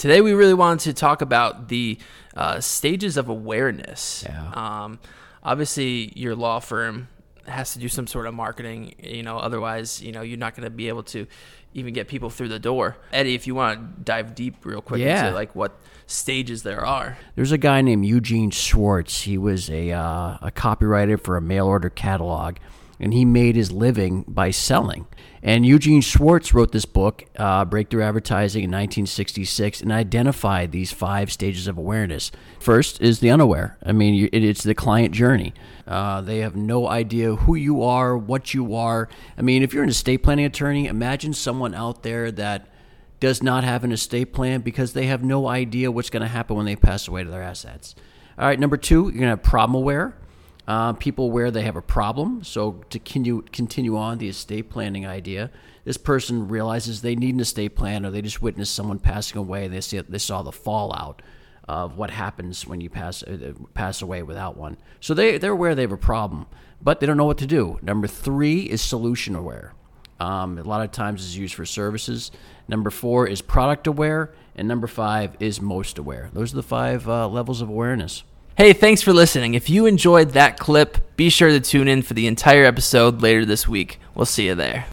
Today we really wanted to talk about the stages of awareness. Yeah. Obviously, your law firm has to do some sort of marketing, otherwise, you're not going to be able to even get people through the door. Eddie, if you want to dive deep real quick into like what stages there are. There's a guy named Eugene Schwartz. He was a copywriter for a mail order catalog, and he made his living by selling. And Eugene Schwartz wrote this book, Breakthrough Advertising, in 1966, and identified these 5 stages of awareness. First is the unaware. I mean, it's the client journey. They have no idea who you are, what you are. I mean, if you're an estate planning attorney, imagine someone out there that does not have an estate plan because they have no idea what's going to happen when they pass away to their assets. All right, number 2, you're going to have problem aware. People where they have a problem. So to continue on the estate planning idea, this person realizes they need an estate plan, or they just witnessed someone passing away. They saw the fallout of what happens when you pass away without one. So they're aware they have a problem, but they don't know what to do. Number 3 is solution aware. A lot of times it's used for services. Number 4 is product aware, and number 5 is most aware. Those are the 5 levels of awareness. Hey, thanks for listening. If you enjoyed that clip, be sure to tune in for the entire episode later this week. We'll see you there.